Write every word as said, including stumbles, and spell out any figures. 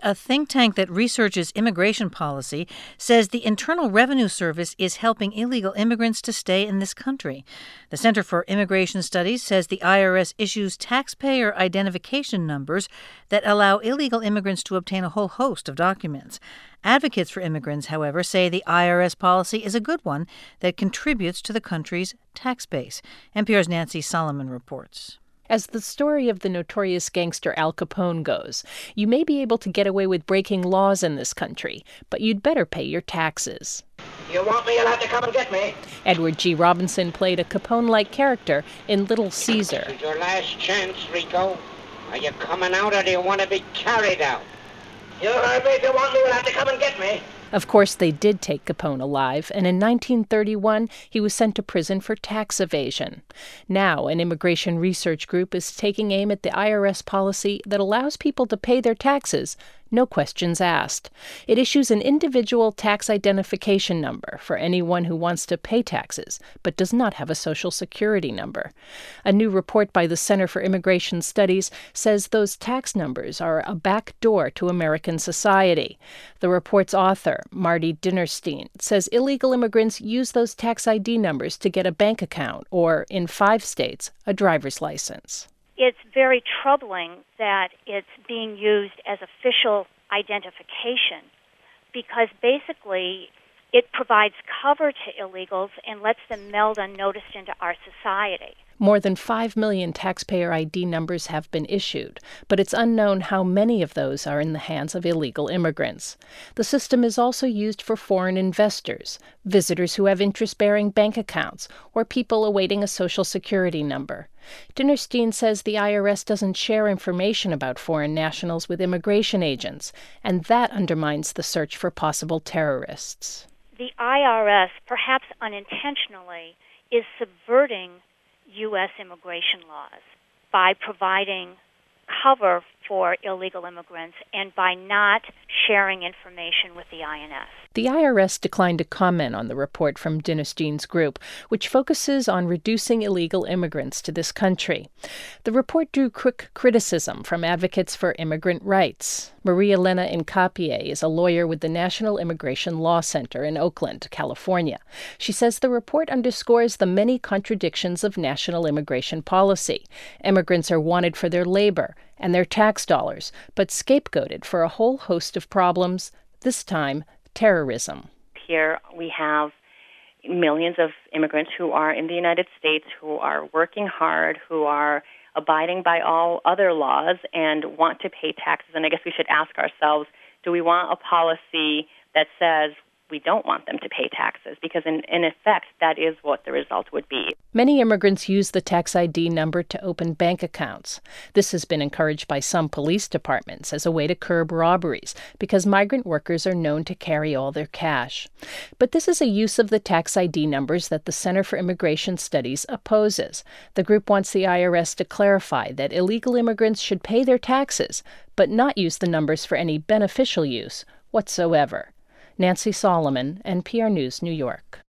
A think tank that researches immigration policy says the Internal Revenue Service is helping illegal immigrants to stay in this country. The Center for Immigration Studies says the I R S issues taxpayer identification numbers that allow illegal immigrants to obtain a whole host of documents. Advocates for immigrants, however, say the I R S policy is a good one that contributes to the country's tax base. N P R's Nancy Solomon reports. As the story of the notorious gangster Al Capone goes, you may be able to get away with breaking laws in this country, but you'd better pay your taxes. You want me, you'll have to come and get me. Edward G. Robinson played a Capone-like character in Little Caesar. This is your last chance, Rico. Are you coming out or do you want to be carried out? You heard me. If you want me, you'll have to come and get me. Of course, they did take Capone alive, and in nineteen thirty-one, he was sent to prison for tax evasion. Now, an immigration research group is taking aim at the I R S policy that allows people to pay their taxes, no questions asked. It issues an individual tax identification number for anyone who wants to pay taxes, but does not have a Social Security number. A new report by the Center for Immigration Studies says those tax numbers are a back door to American society. The report's author, Marty Dinerstein, says illegal immigrants use those tax I D numbers to get a bank account or, in five states, a driver's license. It's very troubling that it's being used as official identification because basically it provides cover to illegals and lets them meld unnoticed into our society. More than five million taxpayer I D numbers have been issued, but it's unknown how many of those are in the hands of illegal immigrants. The system is also used for foreign investors, visitors who have interest-bearing bank accounts, or people awaiting a Social Security number. Dinerstein says the I R S doesn't share information about foreign nationals with immigration agents, and that undermines the search for possible terrorists. The I R S, perhaps unintentionally, is subverting U S immigration laws by providing cover for illegal immigrants and by not sharing information with the I N S. The I R S declined to comment on the report from Dinerstein's group, which focuses on reducing illegal immigrants to this country. The report drew quick criticism from advocates for immigrant rights. Maria Elena Incapié is a lawyer with the National Immigration Law Center in Oakland, California. She says the report underscores the many contradictions of national immigration policy. Immigrants are wanted for their labor and their tax dollars, but scapegoated for a whole host of problems, this time terrorism. Here we have millions of immigrants who are in the United States, who are working hard, who are abiding by all other laws and want to pay taxes. And I guess we should ask ourselves, do we want a policy that says we don't want them to pay taxes? Because in, in effect, that is what the result would be. Many immigrants use the tax I D number to open bank accounts. This has been encouraged by some police departments as a way to curb robberies because migrant workers are known to carry all their cash. But this is a use of the tax I D numbers that the Center for Immigration Studies opposes. The group wants the I R S to clarify that illegal immigrants should pay their taxes, but not use the numbers for any beneficial use whatsoever. Nancy Solomon, N P R News, New York.